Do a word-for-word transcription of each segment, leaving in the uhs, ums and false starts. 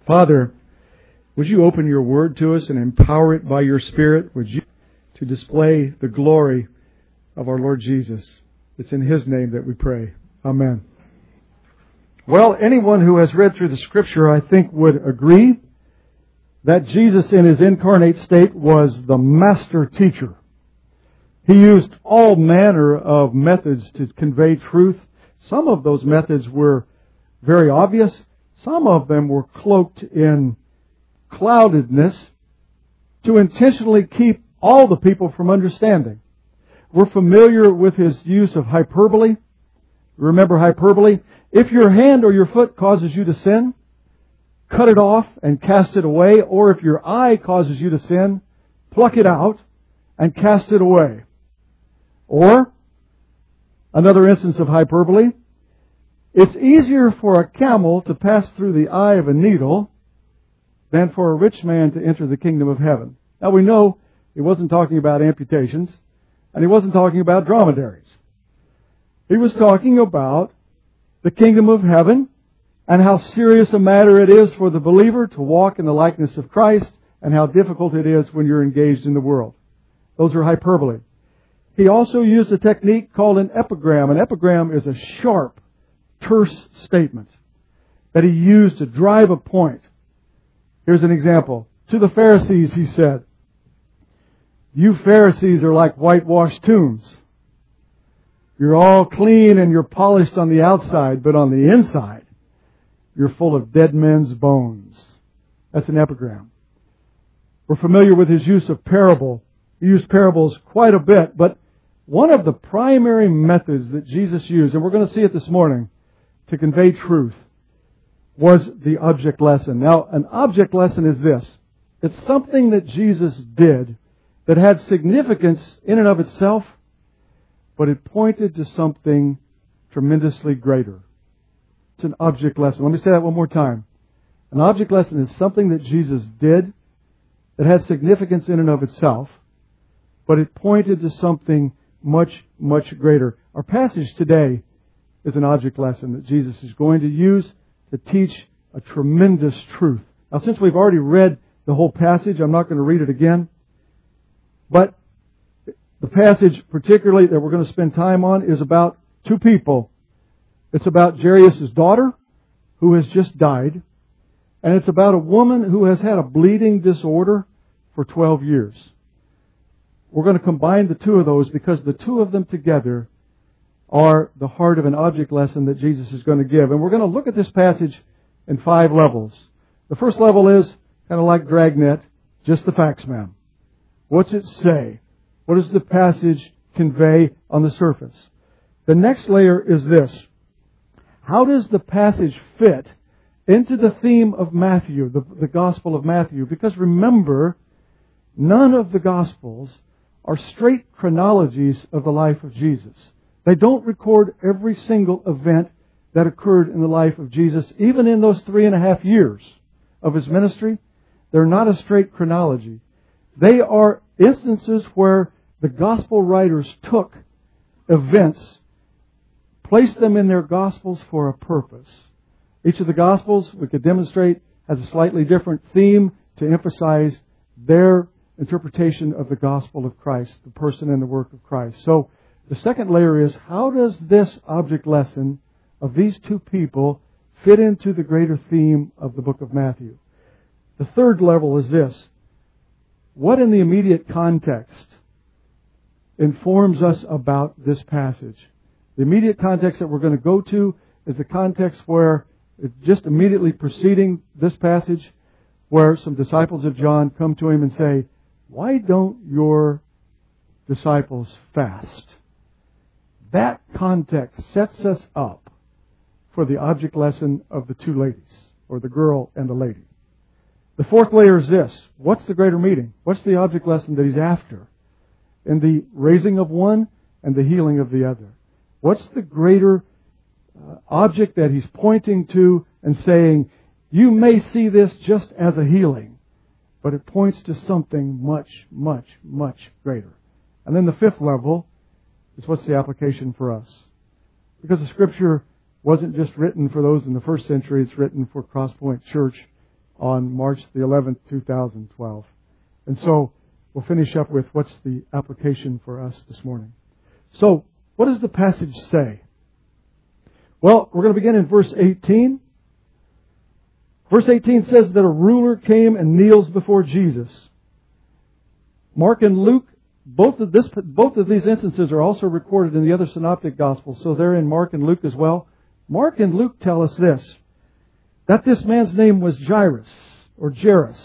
Father, would you open your word to us and empower it by your Spirit? Would you to display the glory of our Lord Jesus? It's in His name that we pray. Amen. Well, anyone who has read through the Scripture, I think, would agree that Jesus in His incarnate state was the master teacher. He used all manner of methods to convey truth. Some of those methods were very obvious. Some of them were cloaked in cloudedness to intentionally keep all the people from understanding. We're familiar with His use of hyperbole. Remember hyperbole? If your hand or your foot causes you to sin, cut it off and cast it away. Or if your eye causes you to sin, pluck it out and cast it away. Or, another instance of hyperbole, it's easier for a camel to pass through the eye of a needle than for a rich man to enter the kingdom of heaven. Now we know He wasn't talking about amputations, and He wasn't talking about dromedaries. He was talking about the kingdom of heaven and how serious a matter it is for the believer to walk in the likeness of Christ and how difficult it is when you're engaged in the world. Those are hyperbole. He also used a technique called an epigram. An epigram is a sharp, terse statement that He used to drive a point. Here's an example. To the Pharisees, He said, "You Pharisees are like whitewashed tombs. You're all clean and you're polished on the outside, but on the inside, you're full of dead men's bones." That's an epigram. We're familiar with His use of parable. He used parables quite a bit, but one of the primary methods that Jesus used, and we're going to see it this morning, to convey truth, was the object lesson. Now, an object lesson is this. It's something that Jesus did that had significance in and of itself, but it pointed to something tremendously greater. It's an object lesson. Let me say that one more time. An object lesson is something that Jesus did that had significance in and of itself, but it pointed to something much, much greater. Our passage today is an object lesson that Jesus is going to use to teach a tremendous truth. Now, since we've already read the whole passage, I'm not going to read it again. But the passage particularly that we're going to spend time on is about two people. It's about Jairus' daughter, who has just died. And it's about a woman who has had a bleeding disorder for twelve years. We're going to combine the two of those because the two of them together are the heart of an object lesson that Jesus is going to give. And we're going to look at this passage in five levels. The first level is kind of like Dragnet, just the facts, ma'am. What's it say? What does the passage convey on the surface? The next layer is this. How does the passage fit into the theme of Matthew, the, the Gospel of Matthew? Because remember, none of the Gospels are straight chronologies of the life of Jesus. They don't record every single event that occurred in the life of Jesus, even in those three and a half years of His ministry. They're not a straight chronology. They are instances where the Gospel writers took events, placed them in their Gospels for a purpose. Each of the Gospels, we could demonstrate, has a slightly different theme to emphasize their interpretation of the gospel of Christ, the person and the work of Christ. So the second layer is, how does this object lesson of these two people fit into the greater theme of the book of Matthew? The third level is this. What in the immediate context informs us about this passage? The immediate context that we're going to go to is the context where, just immediately preceding this passage, where some disciples of John come to Him and say, "Why don't your disciples fast?" That context sets us up for the object lesson of the two ladies, or the girl and the lady. The fourth layer is this. What's the greater meaning? What's the object lesson that He's after in the raising of one and the healing of the other? What's the greater uh, object that He's pointing to and saying, you may see this just as a healing, but it points to something much, much, much greater. And then the fifth level is, what's the application for us? Because the Scripture wasn't just written for those in the first century, it's written for Crosspoint Church on March the eleventh, two thousand twelve. And so we'll finish up with what's the application for us this morning. So, what does the passage say? Well, we're going to begin in verse eighteen. Verse eighteen says that a ruler came and kneels before Jesus. Mark and Luke, both of this, both of these instances are also recorded in the other synoptic gospels, so they're in Mark and Luke as well. Mark and Luke tell us this, that this man's name was Jairus, or Jairus.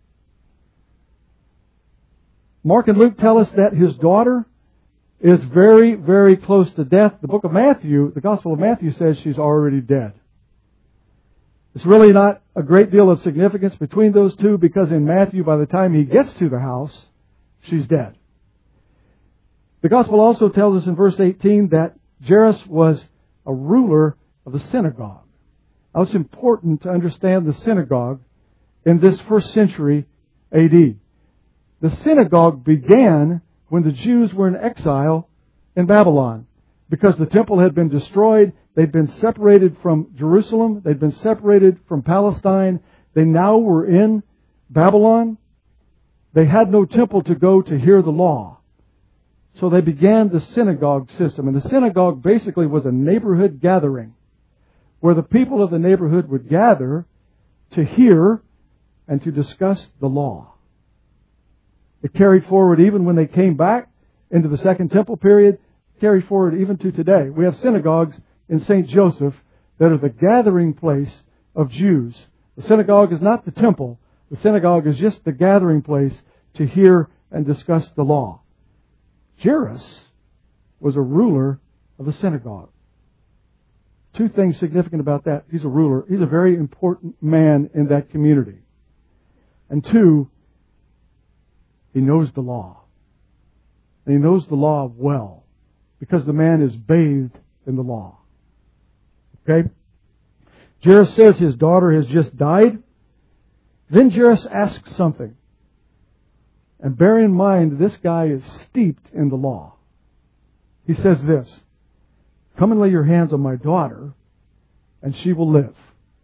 Mark and Luke tell us that his daughter is very, very close to death. The book of Matthew, the Gospel of Matthew says she's already dead. It's really not a great deal of significance between those two because in Matthew, by the time he gets to the house, she's dead. The Gospel also tells us in verse eighteen that Jairus was a ruler of the synagogue. Now it's important to understand the synagogue in this first century A D. The synagogue began when the Jews were in exile in Babylon. Because the temple had been destroyed, they'd been separated from Jerusalem, they'd been separated from Palestine, they now were in Babylon. They had no temple to go to hear the law. So they began the synagogue system. And the synagogue basically was a neighborhood gathering where the people of the neighborhood would gather to hear and to discuss the law. It carried forward even when they came back into the Second Temple period, carried forward even to today. We have synagogues in Saint Joseph that are the gathering place of Jews. The synagogue is not the temple. The synagogue is just the gathering place to hear and discuss the law. Jairus was a ruler of the synagogue. Two things significant about that. He's a ruler. He's a very important man in that community. And two, he knows the law. And he knows the law well because the man is bathed in the law. Okay? Jairus says his daughter has just died. Then Jairus asks something. And bear in mind, this guy is steeped in the law. He says this, "Come and lay your hands on my daughter, and she will live."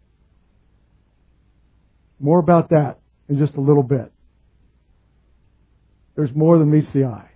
More about that in just a little bit. There's more than meets the eye.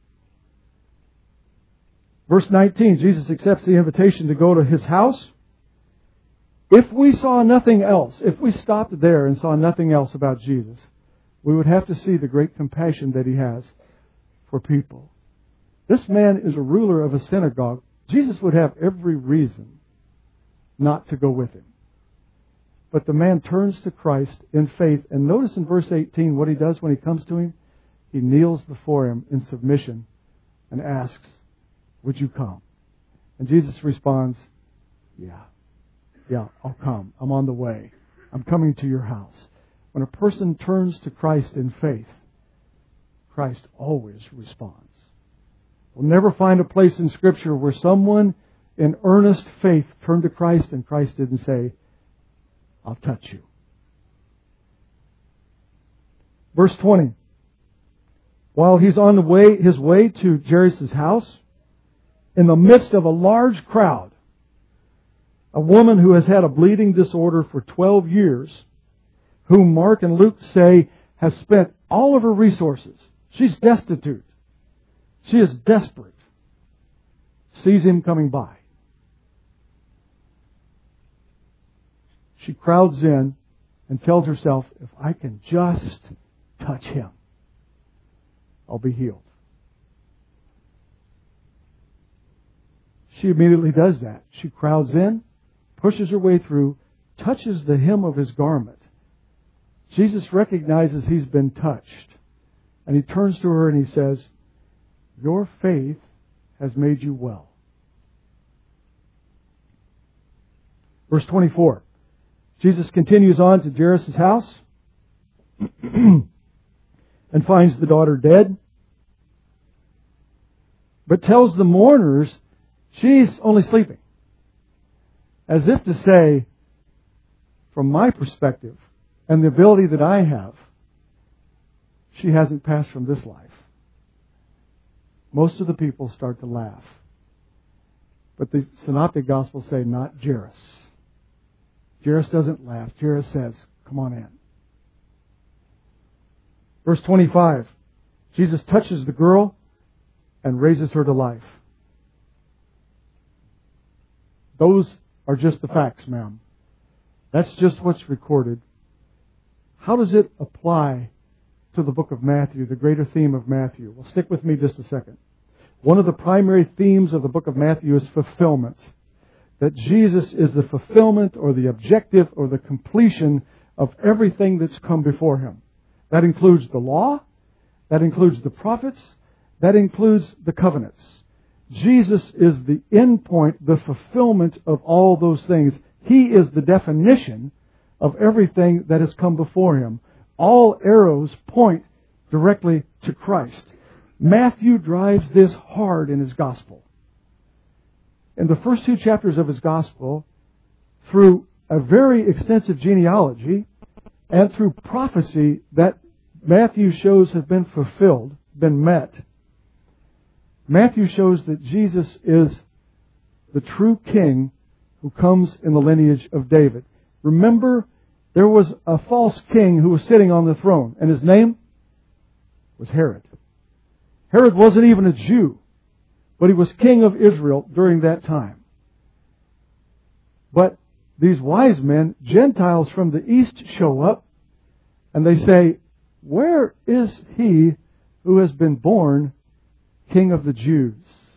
Verse nineteen, Jesus accepts the invitation to go to his house. If we saw nothing else, if we stopped there and saw nothing else about Jesus, we would have to see the great compassion that he has for people. This man is a ruler of a synagogue. Jesus would have every reason not to go with him. But the man turns to Christ in faith. And notice in verse eighteen what he does when he comes to him. He kneels before him in submission and asks, "Would you come?" And Jesus responds, "Yeah, yeah, I'll come. I'm on the way. I'm coming to your house." When a person turns to Christ in faith, Christ always responds. We'll never find a place in Scripture where someone in earnest faith turned to Christ and Christ didn't say, "I'll touch you." Verse twenty. While he's on the way, his way to Jairus' house, in the midst of a large crowd, a woman who has had a bleeding disorder for twelve years, whom Mark and Luke say has spent all of her resources. She's destitute. She is desperate. Sees him coming by. She crowds in and tells herself, "If I can just touch him, I'll be healed." She immediately does that. She crowds in, pushes her way through, touches the hem of his garment. Jesus recognizes he's been touched. And he turns to her and he says, "Your faith has made you well." Verse twenty-four. Jesus continues on to Jairus' house and finds the daughter dead, but tells the mourners she's only sleeping. As if to say, from my perspective and the ability that I have, she hasn't passed from this life. Most of the people start to laugh. But the Synoptic Gospels say, not Jairus. Jairus doesn't laugh. Jairus says, "Come on in. Verse twenty-five, Jesus touches the girl and raises her to life. Those are just the facts, ma'am. That's just what's recorded. How does it apply to the book of Matthew, the greater theme of Matthew? Well, stick with me just a second. One of the primary themes of the book of Matthew is fulfillment. That Jesus is the fulfillment or the objective or the completion of everything that's come before Him. That includes the law. That includes the prophets. That includes the covenants. Jesus is the end point, the fulfillment of all those things. He is the definition of everything that has come before Him. All arrows point directly to Christ. Matthew drives this hard in his gospel. In the first two chapters of his gospel, through a very extensive genealogy and through prophecy that Matthew shows have been fulfilled, been met, Matthew shows that Jesus is the true king who comes in the lineage of David. Remember, there was a false king who was sitting on the throne, and his name was Herod. Herod wasn't even a Jew, but he was king of Israel during that time. But these wise men, Gentiles from the east, show up, and they say, "Where is he who has been born King of the Jews?"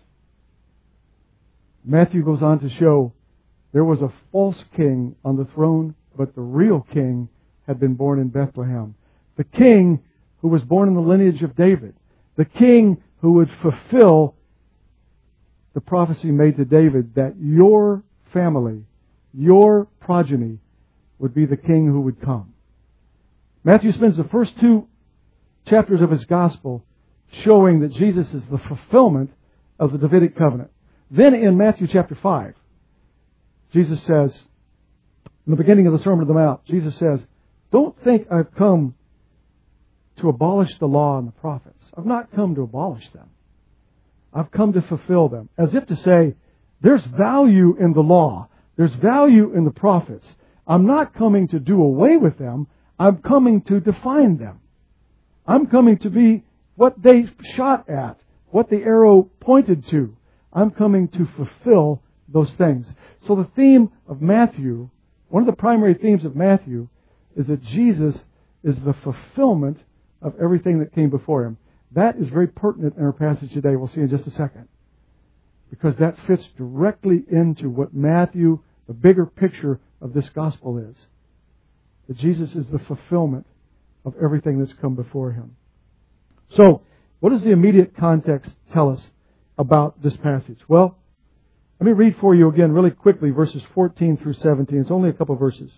Matthew goes on to show there was a false king on the throne, but the real king had been born in Bethlehem. The king who was born in the lineage of David. The king who would fulfill the prophecy made to David that your family, your progeny, would be the king who would come. Matthew spends the first two chapters of his gospel showing that Jesus is the fulfillment of the Davidic covenant. Then in Matthew chapter five, Jesus says, in the beginning of the Sermon on the Mount, Jesus says, "Don't think I've come to abolish the law and the prophets. I've not come to abolish them. I've come to fulfill them." As if to say, there's value in the law. There's value in the prophets. I'm not coming to do away with them. I'm coming to define them. I'm coming to be what they shot at, what the arrow pointed to. I'm coming to fulfill those things. So the theme of Matthew, one of the primary themes of Matthew, is that Jesus is the fulfillment of everything that came before Him. That is very pertinent in our passage today. We'll see in just a second. Because that fits directly into what Matthew, the bigger picture of this gospel is. That Jesus is the fulfillment of everything that's come before Him. So, what does the immediate context tell us about this passage? Well, let me read for you again really quickly verses fourteen through seventeen. It's only a couple of verses.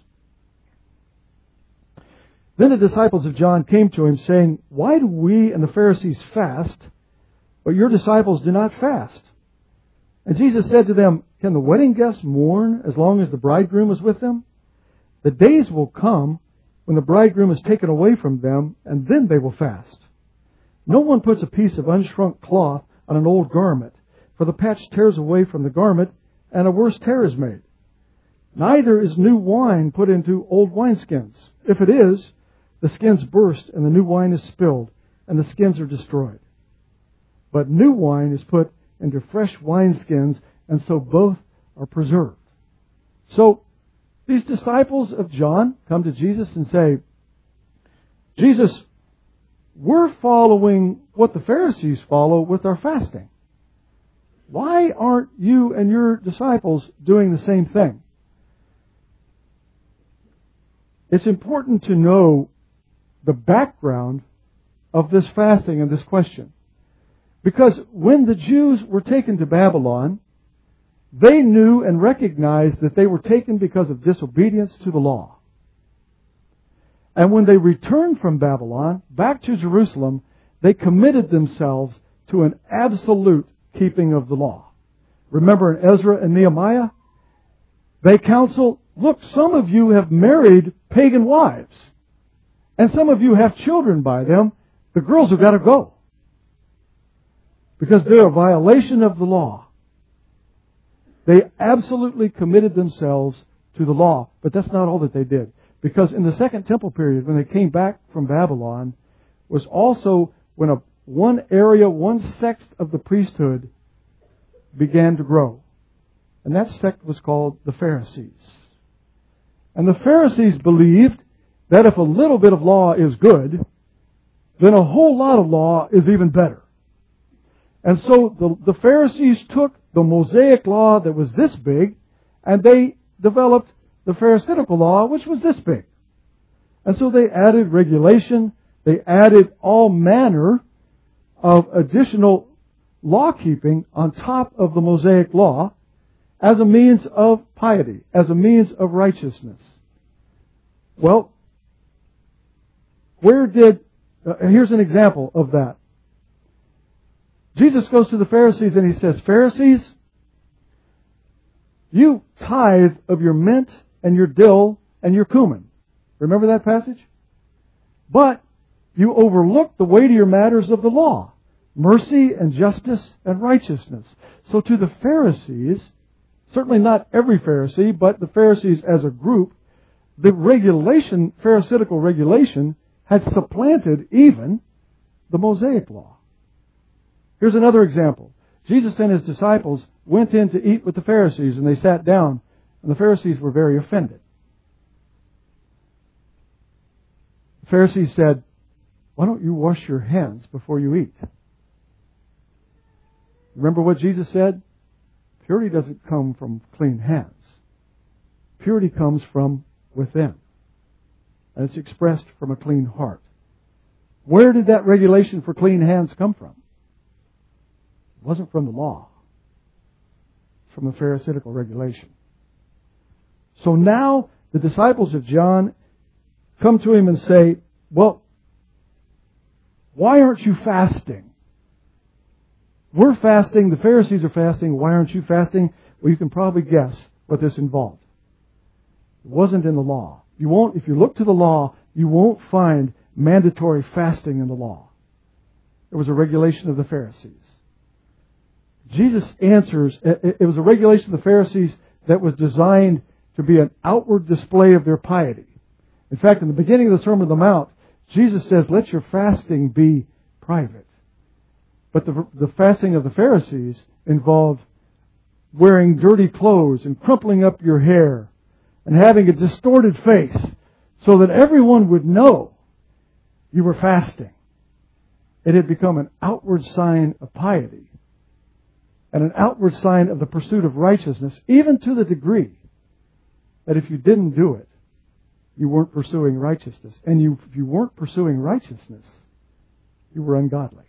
"Then the disciples of John came to him, saying, 'Why do we and the Pharisees fast, but your disciples do not fast?' And Jesus said to them, 'Can the wedding guests mourn as long as the bridegroom is with them? The days will come when the bridegroom is taken away from them, and then they will fast. No one puts a piece of unshrunk cloth on an old garment, for the patch tears away from the garment, and a worse tear is made. Neither is new wine put into old wineskins. If it is, the skins burst, and the new wine is spilled, and the skins are destroyed. But new wine is put into fresh wineskins, and so both are preserved.'" So, these disciples of John come to Jesus and say, "Jesus, we're following what the Pharisees follow with our fasting. Why aren't you and your disciples doing the same thing?" It's important to know the background of this fasting and this question. Because when the Jews were taken to Babylon, they knew and recognized that they were taken because of disobedience to the law. And when they returned from Babylon back to Jerusalem, they committed themselves to an absolute keeping of the law. Remember in Ezra and Nehemiah, they counsel, "Look, some of you have married pagan wives, and some of you have children by them. The girls have got to go, because they're a violation of the law." They absolutely committed themselves to the law. But that's not all that they did. Because in the Second Temple period, when they came back from Babylon, was also when a one area, one sect of the priesthood began to grow. And that sect was called the Pharisees. And the Pharisees believed that if a little bit of law is good, then a whole lot of law is even better. And so the, the Pharisees took the Mosaic law that was this big, and they developed the Pharisaical law, which was this big. And so they added regulation, they added all manner of additional law keeping on top of the Mosaic law as a means of piety, as a means of righteousness. Well, where did, uh, here's an example of that. Jesus goes to the Pharisees and he says, Pharisees, you tithe of your mint and your dill and your cumin. Remember that passage? But you overlook the weightier matters of the law, mercy and justice and righteousness. So to the Pharisees, certainly not every Pharisee, but the Pharisees as a group, the regulation, Pharisaical regulation, had supplanted even the Mosaic law. Here's another example. Jesus and His disciples went in to eat with the Pharisees, and they sat down, and the Pharisees were very offended. The Pharisees said, why don't you wash your hands before you eat? Remember what Jesus said? Purity doesn't come from clean hands. Purity comes from within. And it's expressed from a clean heart. Where did that regulation for clean hands come from? It wasn't from the law. It's from the Pharisaical regulation. So now the disciples of John come to Him and say, well, why aren't you fasting? We're fasting, the Pharisees are fasting, why aren't you fasting? Well, you can probably guess what this involved. It wasn't in the law. You won't, if you look to the law, you won't find mandatory fasting in the law. It was a regulation of the Pharisees. Jesus answers, it was a regulation of the Pharisees that was designed to be an outward display of their piety. In fact, in the beginning of the Sermon on the Mount, Jesus says, let your fasting be private. But the, the fasting of the Pharisees involved wearing dirty clothes and crumpling up your hair and having a distorted face so that everyone would know you were fasting. It had become an outward sign of piety and an outward sign of the pursuit of righteousness, even to the degree that if you didn't do it, you weren't pursuing righteousness. And you, if you weren't pursuing righteousness, you were ungodly.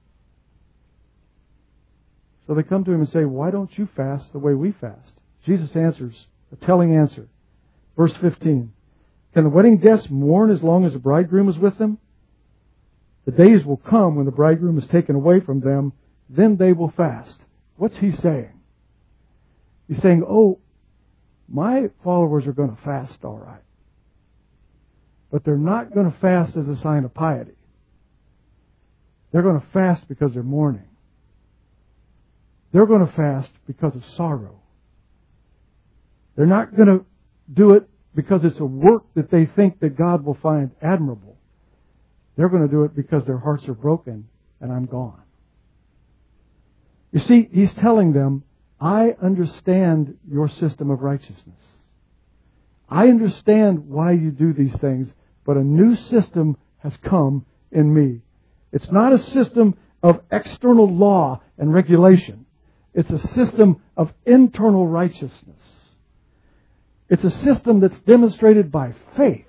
So they come to Him and say, why don't you fast the way we fast? Jesus answers, a telling answer. Verse fifteen, can the wedding guests mourn as long as the bridegroom is with them? The days will come when the bridegroom is taken away from them, then they will fast. What's He saying? He's saying, oh, my followers are going to fast all right. But they're not going to fast as a sign of piety. They're going to fast because they're mourning. They're going to fast because of sorrow. They're not going to do it because it's a work that they think that God will find admirable. They're going to do it because their hearts are broken and I'm gone. You see, He's telling them, I understand your system of righteousness. I understand why you do these things, but a new system has come in me. It's not a system of external law and regulation. It's a system of internal righteousness. It's a system that's demonstrated by faith,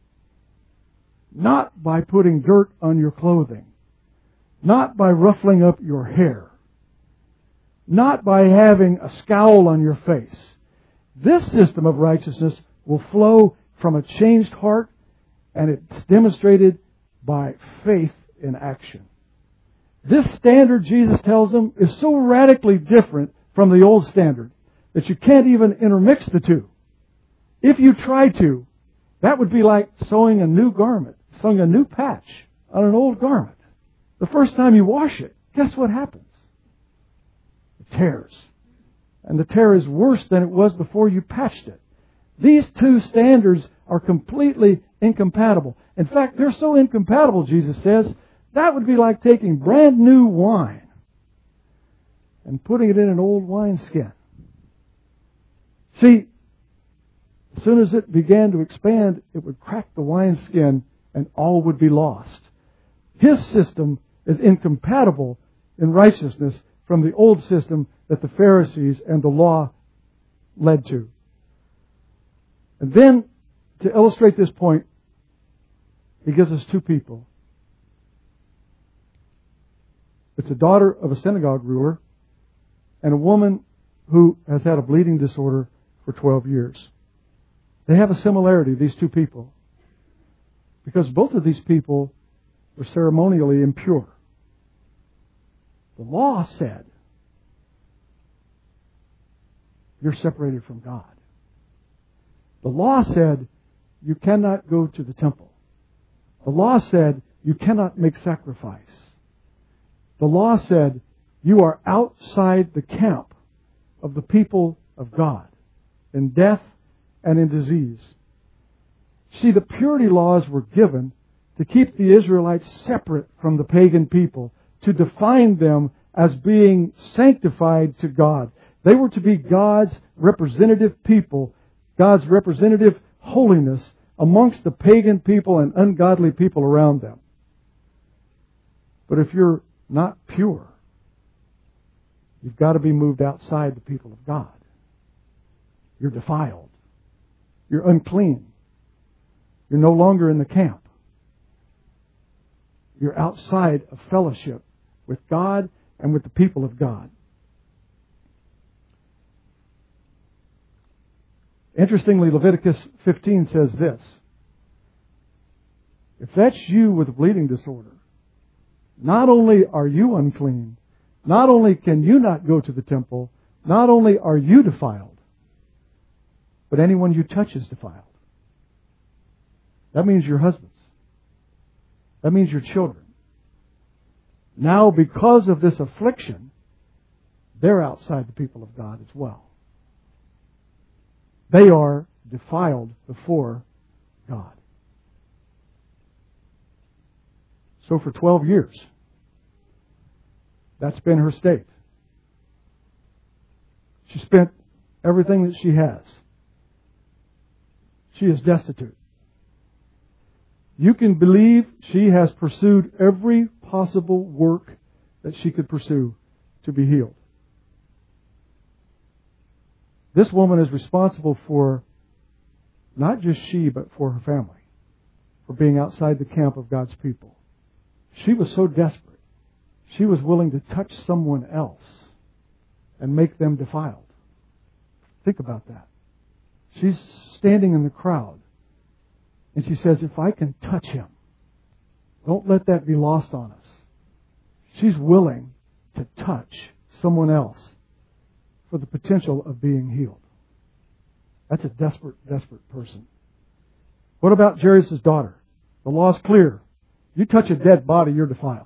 not by putting dirt on your clothing, not by ruffling up your hair, not by having a scowl on your face. This system of righteousness will flow from a changed heart, and it's demonstrated by faith in action. This standard, Jesus tells them, is so radically different from the old standard that you can't even intermix the two. If you try to, that would be like sewing a new garment, sewing a new patch on an old garment. The first time you wash it, guess what happens? It tears. And the tear is worse than it was before you patched it. These two standards are completely incompatible. In fact, they're so incompatible, Jesus says, That would be like taking brand new wine and putting it in an old wineskin. See, as soon as it began to expand, it would crack the wineskin and all would be lost. His system is incompatible in righteousness from the old system that the Pharisees and the law led to. And then, to illustrate this point, he gives us two people. It's a daughter of a synagogue ruler and a woman who has had a bleeding disorder for twelve years. They have a similarity, these two people, because both of these people were ceremonially impure. The law said, you're separated from God. The law said, you cannot go to the temple. The law said, you cannot make sacrifice. The law said, you are outside the camp of the people of God in death and in disease. See, the purity laws were given to keep the Israelites separate from the pagan people, to define them as being sanctified to God. They were to be God's representative people, God's representative holiness amongst the pagan people and ungodly people around them. But if you're not pure, you've got to be moved outside the people of God. You're defiled. You're unclean. You're no longer in the camp. You're outside of fellowship with God and with the people of God. Interestingly, Leviticus fifteen says this. If that's you with a bleeding disorder, not only are you unclean, not only can you not go to the temple, not only are you defiled, but anyone you touch is defiled. That means your husbands. That means your children. Now, because of this affliction, they're outside the people of God as well. They are defiled before God. So for twelve years, that's been her state. She spent everything that she has. She is destitute. You can believe she has pursued every possible work that she could pursue to be healed. This woman is responsible for not just she, but for her family, for being outside the camp of God's people. She was so desperate, she was willing to touch someone else and make them defiled. Think about that. She's standing in the crowd, and she says, if I can touch him, don't let that be lost on us. She's willing to touch someone else for the potential of being healed. That's a desperate, desperate person. What about Jairus' daughter? The law's clear. You touch a dead body, you're defiled.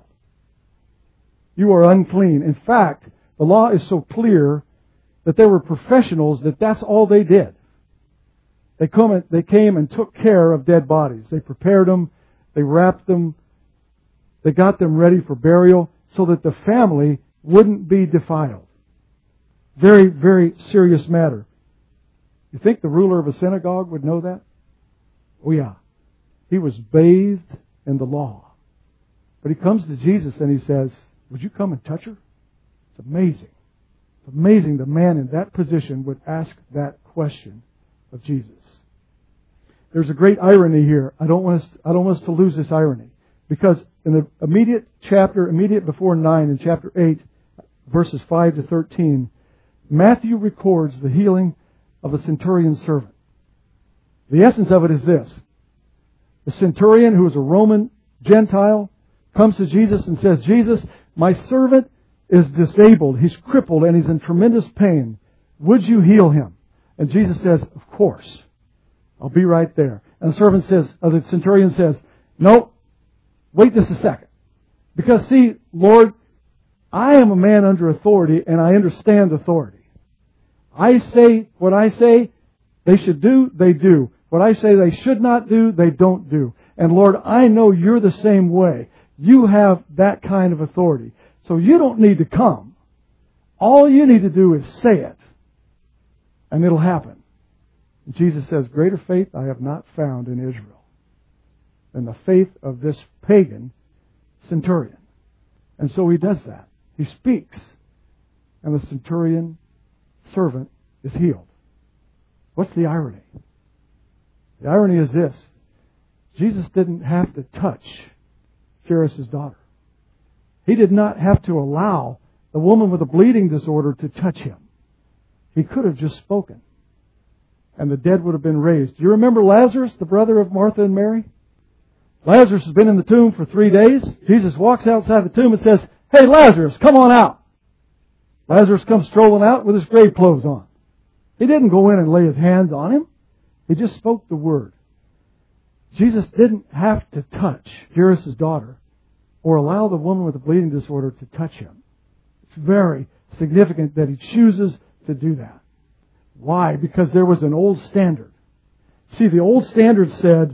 You are unclean. In fact, the law is so clear that there were professionals that that's all they did. They come, they came and took care of dead bodies. They prepared them, they wrapped them, they got them ready for burial so that the family wouldn't be defiled. Very, very serious matter. You think the ruler of a synagogue would know that? Oh yeah. He was bathed in the law. But he comes to Jesus and he says, would you come and touch her? It's amazing. It's amazing the man in that position would ask that question of Jesus. There's a great irony here. I don't want us, I don't want us to lose this irony. Because in the immediate chapter, immediate before nine, in chapter eight, verses five to thirteen, Matthew records the healing of a centurion's servant. The essence of it is this. The centurion, who is a Roman Gentile, comes to Jesus and says, Jesus, my servant is disabled. He's crippled and he's in tremendous pain. Would you heal him? And Jesus says, of course. I'll be right there. And the servant says, or the centurion says, no, wait just a second. Because see, Lord, I am a man under authority and I understand authority. I say what I say they should do, they do. What I say they should not do, they don't do. And Lord, I know you're the same way. You have that kind of authority. So you don't need to come. All you need to do is say it, and it'll happen. And Jesus says, greater faith I have not found in Israel than the faith of this pagan centurion. And so he does that. He speaks, and the centurion servant is healed. What's the irony? The irony is this. Jesus didn't have to touch Jairus' daughter. He did not have to allow the woman with a bleeding disorder to touch him. He could have just spoken, and the dead would have been raised. Do you remember Lazarus, the brother of Martha and Mary? Lazarus has been in the tomb for three days. Jesus walks outside the tomb and says, hey, Lazarus, come on out. Lazarus comes strolling out with his grave clothes on. He didn't go in and lay his hands on him. He just spoke the word. Jesus didn't have to touch Jairus' daughter or allow the woman with the bleeding disorder to touch him. It's very significant that he chooses to do that. Why? Because there was an old standard. See, the old standard said,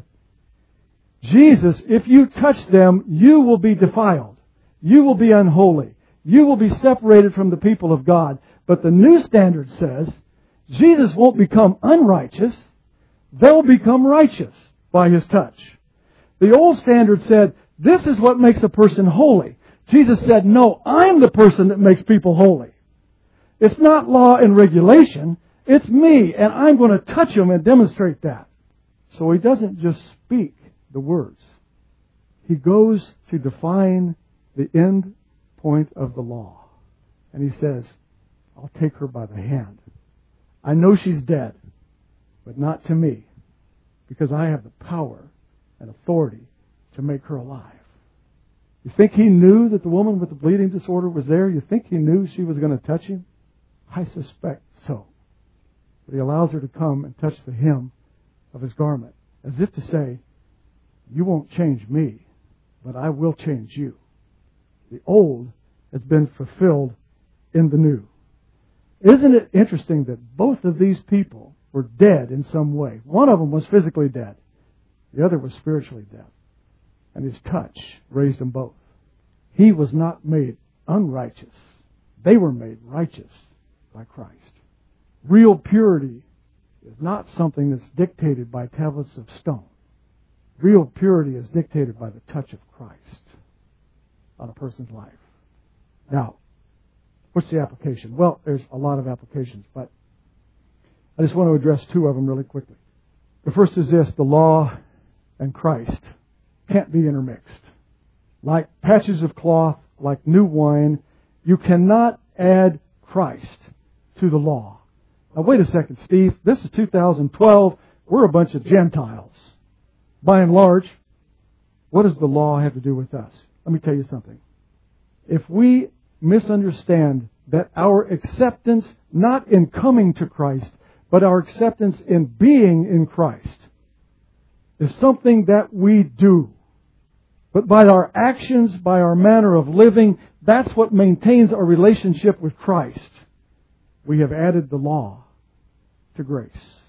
Jesus, if you touch them, you will be defiled. You will be unholy. You will be separated from the people of God. But the new standard says, Jesus won't become unrighteous. They'll become righteous by His touch. The old standard said, this is what makes a person holy. Jesus said, no, I'm the person that makes people holy. It's not law and regulation. It's me, and I'm going to touch them and demonstrate that. So He doesn't just speak the words. He goes to define the end point of the law. And He says, I'll take her by the hand. I know she's dead, but not to me, because I have the power and authority to make her alive. You think He knew that the woman with the bleeding disorder was there? You think He knew she was going to touch Him? I suspect so. But He allows her to come and touch the hem of His garment, as if to say, you won't change me, but I will change you. The old has been fulfilled in the new. Isn't it interesting that both of these people were dead in some way? One of them was physically dead. The other was spiritually dead. And His touch raised them both. He was not made unrighteous. They were made righteous by Christ. Real purity is not something that's dictated by tablets of stone. Real purity is dictated by the touch of Christ on a person's life. Now, what's the application? Well, there's a lot of applications, but I just want to address two of them really quickly. The first is this: the law and Christ can't be intermixed. Like patches of cloth, like new wine, you cannot add Christ to the law. Now, wait a second, Steve. This is two thousand twelve. We're a bunch of Gentiles. By and large, what does the law have to do with us? Let me tell you something. If we misunderstand that our acceptance, not in coming to Christ, but our acceptance in being in Christ, is something that we do. But by our actions, by our manner of living, that's what maintains our relationship with Christ. We have added the law to grace.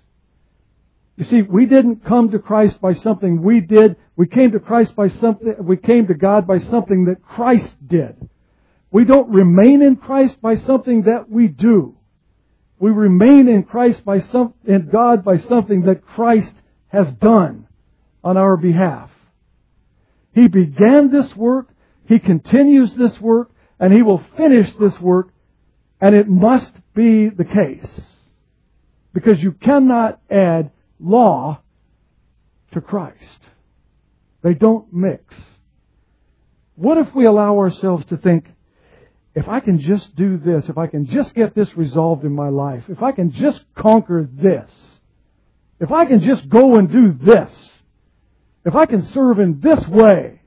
You see, we didn't come to Christ by something we did. We came to Christ by something, we came to God by something that Christ did. We don't remain in Christ by something that we do. We remain in Christ by some, in God by something that Christ has done on our behalf. He began this work, He continues this work, and He will finish this work, and it must be the case. Because you cannot add law to Christ. They don't mix. What if we allow ourselves to think, if I can just do this, if I can just get this resolved in my life, if I can just conquer this, if I can just go and do this, if I can serve in this way,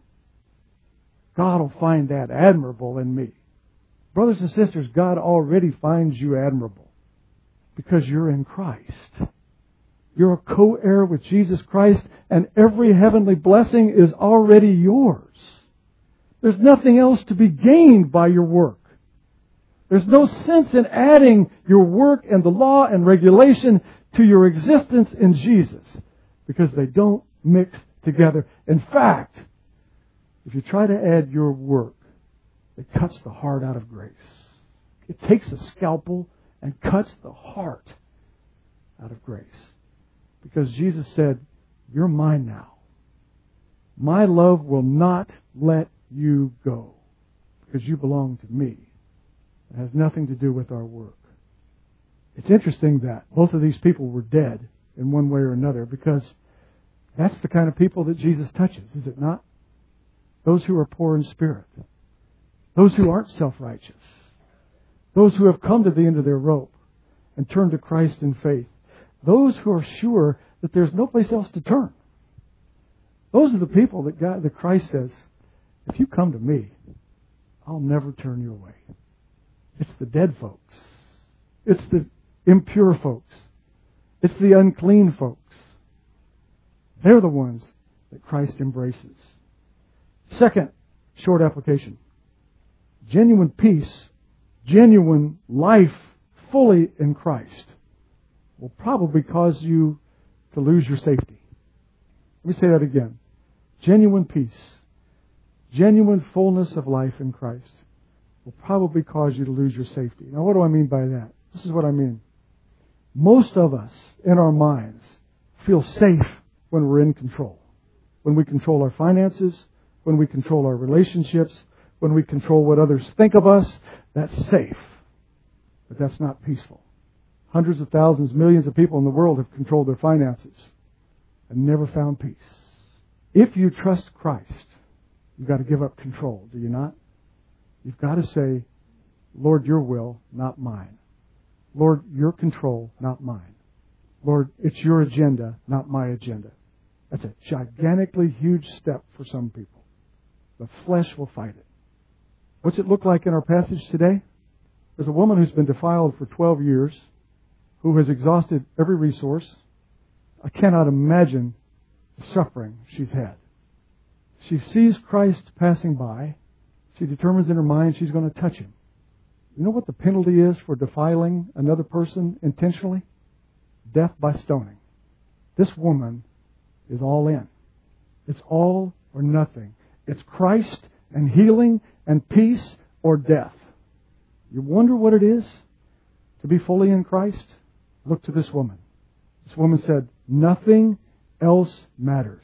God will find that admirable in me. Brothers and sisters, God already finds you admirable because you're in Christ. You're a co-heir with Jesus Christ, and every heavenly blessing is already yours. There's nothing else to be gained by your work. There's no sense in adding your work and the law and regulation to your existence in Jesus, because they don't mix together. In fact, if you try to add your work, it cuts the heart out of grace. It takes a scalpel and cuts the heart out of grace. Because Jesus said, you're mine now. My love will not let you go because you belong to me. It has nothing to do with our work. It's interesting that both of these people were dead in one way or another because that's the kind of people that Jesus touches, is it not? Those who are poor in spirit. Those who aren't self-righteous. Those who have come to the end of their rope and turned to Christ in faith. Those who are sure that there's no place else to turn. Those are the people that God, that Christ says, if you come to me, I'll never turn you away. It's the dead folks. It's the impure folks. It's the unclean folks. They're the ones that Christ embraces. Second, short application. Genuine peace, genuine life fully in Christ will probably cause you to lose your safety. Let me say that again. Genuine peace, genuine fullness of life in Christ will probably cause you to lose your safety. Now, what do I mean by that? This is what I mean. Most of us, in our minds, feel safe when we're in control. When we control our finances, when we control our relationships, when we control what others think of us, that's safe. But that's not peaceful. Hundreds of thousands, millions of people in the world have controlled their finances and never found peace. If you trust Christ, you've got to give up control, do you not? You've got to say, Lord, your will, not mine. Lord, your control, not mine. Lord, it's your agenda, not my agenda. That's a gigantically huge step for some people. The flesh will fight it. What's it look like in our passage today? There's a woman who's been defiled for twelve years, who has exhausted every resource. I cannot imagine the suffering she's had. She sees Christ passing by. She determines in her mind she's going to touch him. You know what the penalty is for defiling another person intentionally? Death by stoning. This woman is all in. It's all or nothing. It's Christ and healing and peace or death. You wonder what it is to be fully in Christ? Look to this woman. This woman said, nothing else matters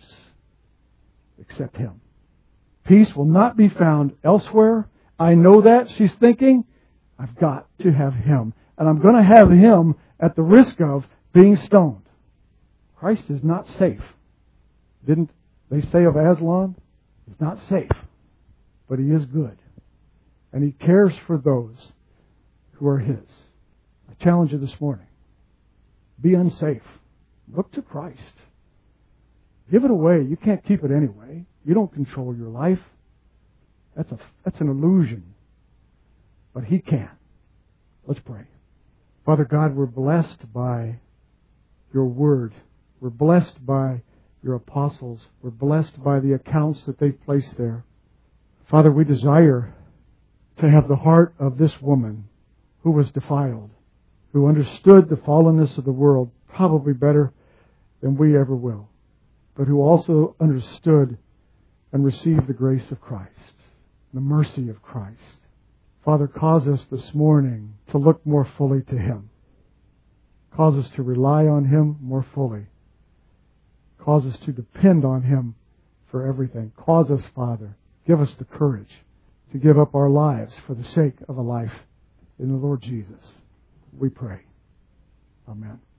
except Him. Peace will not be found elsewhere. I know that. She's thinking, I've got to have Him. And I'm going to have Him at the risk of being stoned. Christ is not safe. Didn't they say of Aslan? He's not safe. But He is good. And He cares for those who are His. I challenge you this morning. Be unsafe. Look to Christ. Give it away. You can't keep it anyway. You don't control your life. That's a that's an illusion. But He can. Let's pray. Father God, we're blessed by Your Word. We're blessed by Your apostles. We're blessed by the accounts that they've placed there. Father, we desire to have the heart of this woman who was defiled, who understood the fallenness of the world probably better than we ever will, but who also understood and received the grace of Christ, the mercy of Christ. Father, cause us this morning to look more fully to Him. Cause us to rely on Him more fully. Cause us to depend on Him for everything. Cause us, Father, give us the courage to give up our lives for the sake of a life in the Lord Jesus. We pray. Amen.